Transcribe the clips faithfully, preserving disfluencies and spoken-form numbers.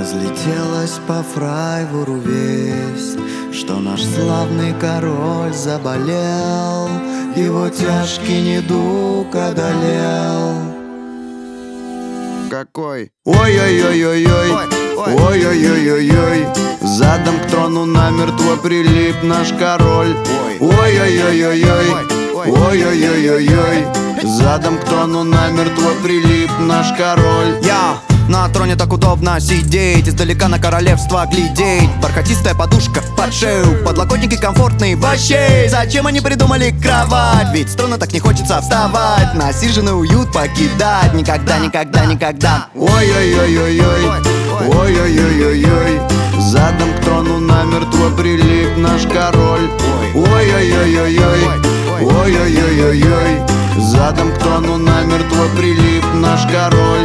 Разлетелась по Фрайбуру весть, что наш славный король заболел, его тяжкий недуг одолел. Какой? Ой-ой-ой-ой-ой, ой-ой-ой-ой-ой, задом к трону намертво прилип наш король. Ой-ой-ой-ой-ой, ой-ой-ой-ой-ой, задом к трону намертво прилип наш король. Я на троне так удобно сидеть, издалека на королевство глядеть. Бархатистая подушка под шею, подлокотники комфортные вообще. Зачем они придумали кровать? Ведь струнно так не хочется вставать, насиженный уют покидать. Никогда, никогда, никогда. Ой-ой-ой-ой-ой, ой-ой-ой-ой-ой, задом к трону намертво прилип наш король. Ой-ой-ой-ой-ой, ой-ой-ой-ой-ой, задом к трону намертво прилип наш король.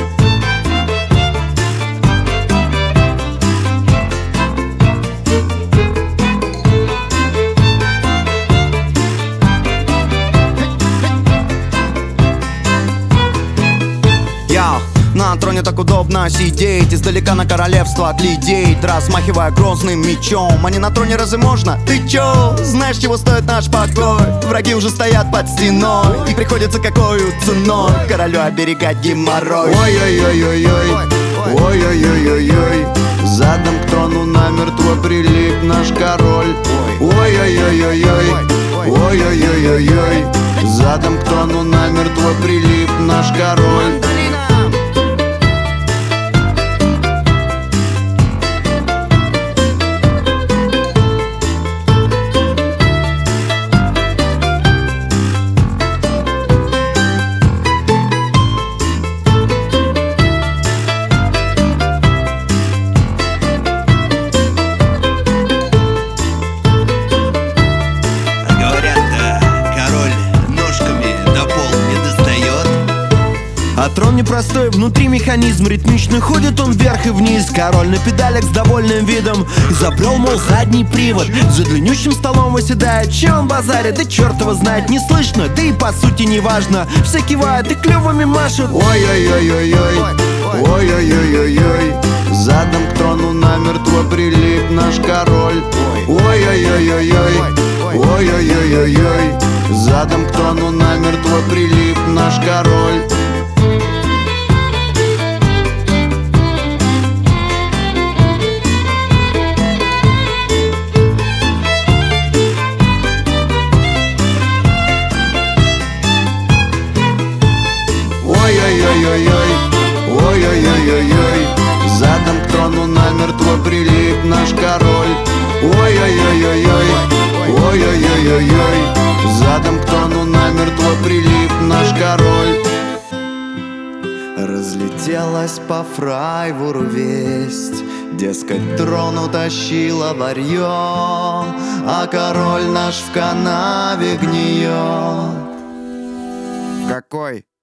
На троне так удобно сидеть, издалека на королевство глядеть, размахивая грозным мечом. А не на троне разве можно? Ты чё? Знаешь, чего стоит наш покой? Враги уже стоят под стеной, и приходится какою ценой королю оберегать геморрой. Ой-ой-ой-ой-ой, ой-ой-ой-ой-ой, задом к трону намертво прилип наш король. Ой-ой-ой-ой-ой, ой-ой-ой-ой-ой, задом к трону намертво прилип наш король. А трон непростой, внутри механизм ритмично ходит он вверх и вниз. Король на педалях с довольным видом изобрел, мол, задний привод. За длиннющим столом выседает, че он базарит, да черт его знает, не слышно, да и по сути не важно. Все кивают и клювами машут. Ой-ой-ой-ой-ой, ой-ой-ой-ой-ой, задом к трону намертво прилип наш король. Ой-ой-ой-ой-ой, ой-ой-ой-ой-ой, задом к трону намертво прилип наш король. Ой-ой-ой-ой-ой, ой-ой-ой-ой-ой, задом к трону намертво прилип наш король. Ой-ой-ой-ой-ой, ой-ой-ой-ой-ой, задом к трону намертво прилип наш король. Разлетелась по Фрайбуру весть, дескать, трон утащила варьё, а король наш в канаве гниет. Какой?